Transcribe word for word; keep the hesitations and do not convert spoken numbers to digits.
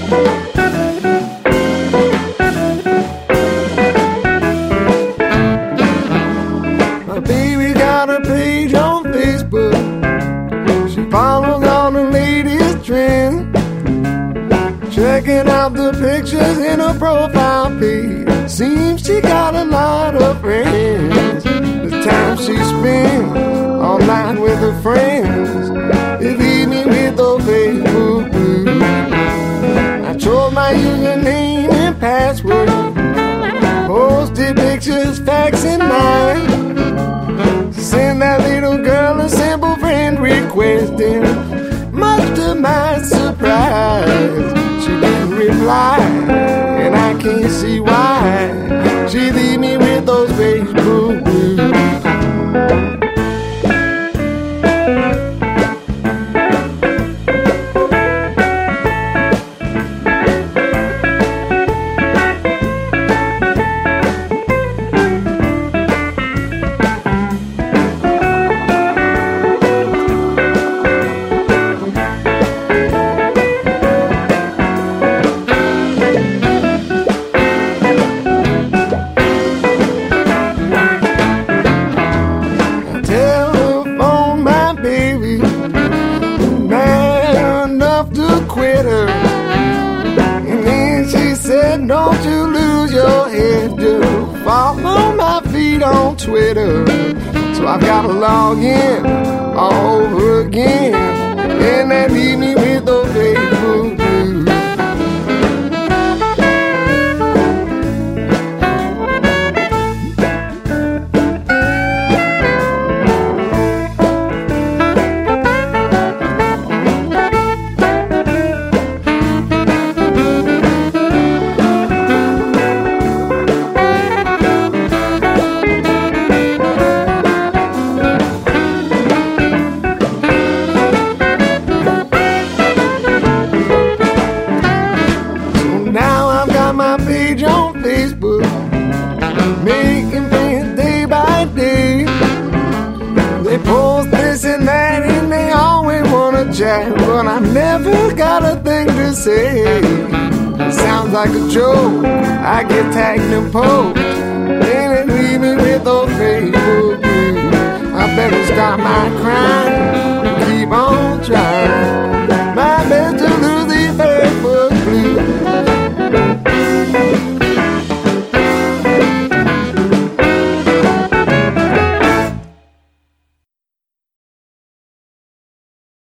My baby got a page on Facebook. She follows all the latest trends, checking out the pictures in her profile page. Seems she got a lot of friends. The time she spends online with her friends, it leave me with those Facebook blues. I chose my username and password, posted pictures, facts in mind, send that little girl a simple friend request, and much to my surprise, she didn't reply, and I can't see why. She leave me with those Facebook blues. Quit her. And then she said, don't you lose your head, just follow my feed on Twitter. So I've got to log in all over again, and that leave me with those Facebook blues. My page on Facebook, making friends day by day. They post this and that and they always wanna chat, but I never got a thing to say. It sounds like a joke, I get tagged and poked, and it leave me with those Facebook blues. I better stop my crying